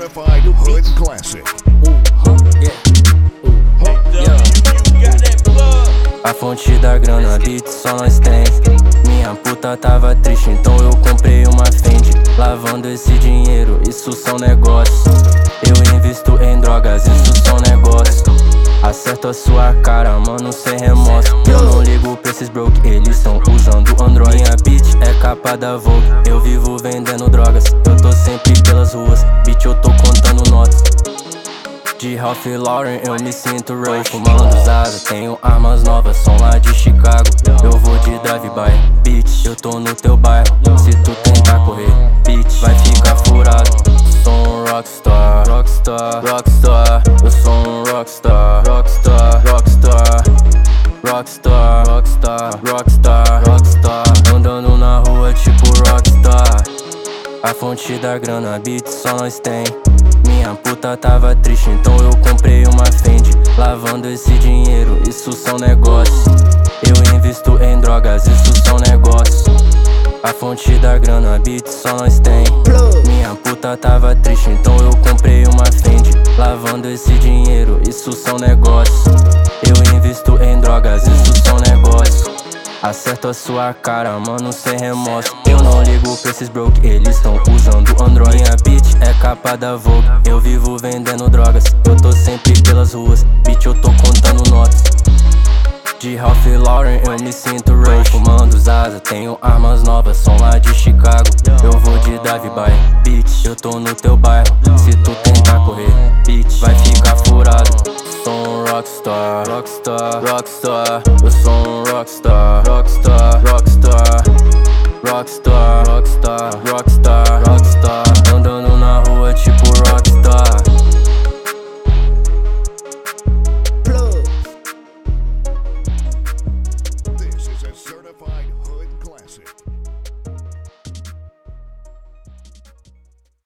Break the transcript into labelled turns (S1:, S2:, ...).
S1: certified hood classic.
S2: A fonte da grana, beat só nós tem. Minha puta tava triste, então eu comprei uma Fendi. Lavando esse dinheiro, isso são negócios. Eu invisto em drogas, isso são negócios. Acerto a sua cara, mano, sem remorso. Eu não ligo pra esses broke, eles tão usando Android. Minha bitch é capa da Vogue, eu vivo vendendo drogas. Eu tô sempre pelas ruas, bitch, eu tô contando notas. De Ralph Lauren eu me sinto Roy. Fumando Zaza, tenho armas novas, são lá de Chicago. Eu vou de drive-by, bitch, eu tô no teu bairro. Se tu tentar correr, bitch, vai ficar furado. Sou um rockstar, rockstar, rockstar. Eu sou um rockstar, rockstar, rockstar. Rockstar, rockstar, rockstar, rockstar. Andando na rua tipo rockstar. A fonte da grana, beat só nós tem. Minha puta tava triste, então eu comprei uma Fendi. Lavando esse dinheiro, isso são negócios. Eu invisto em drogas, isso são negócios. A fonte da grana, beat só nós tem. Minha puta tava triste, então eu comprei uma Fendi. Lavando esse dinheiro, isso são negócios. Eu invisto em drogas, isso são negócios. Acerto a sua cara, mano, sem remorso. Eu não ligo pra esses broke, eles tão usando Android. Minha bitch é capa da Vogue, eu vivo vendendo drogas. Eu tô sempre pelas ruas, bitch, eu tô contando notas. De Ralph Lauren eu me sinto Roy. Fumando Zaza, tenho armas novas, são lá de Chicago. Eu vou de drive-by, bitch, eu tô no teu bairro. Se tu tentar correr, bitch, vai ficar furado. Sou um rockstar, rockstar, rockstar. Eu sou um rockstar, rockstar, rockstar. Rockstar, rockstar, rockstar, rockstar. Andando na rua tipo rockstar.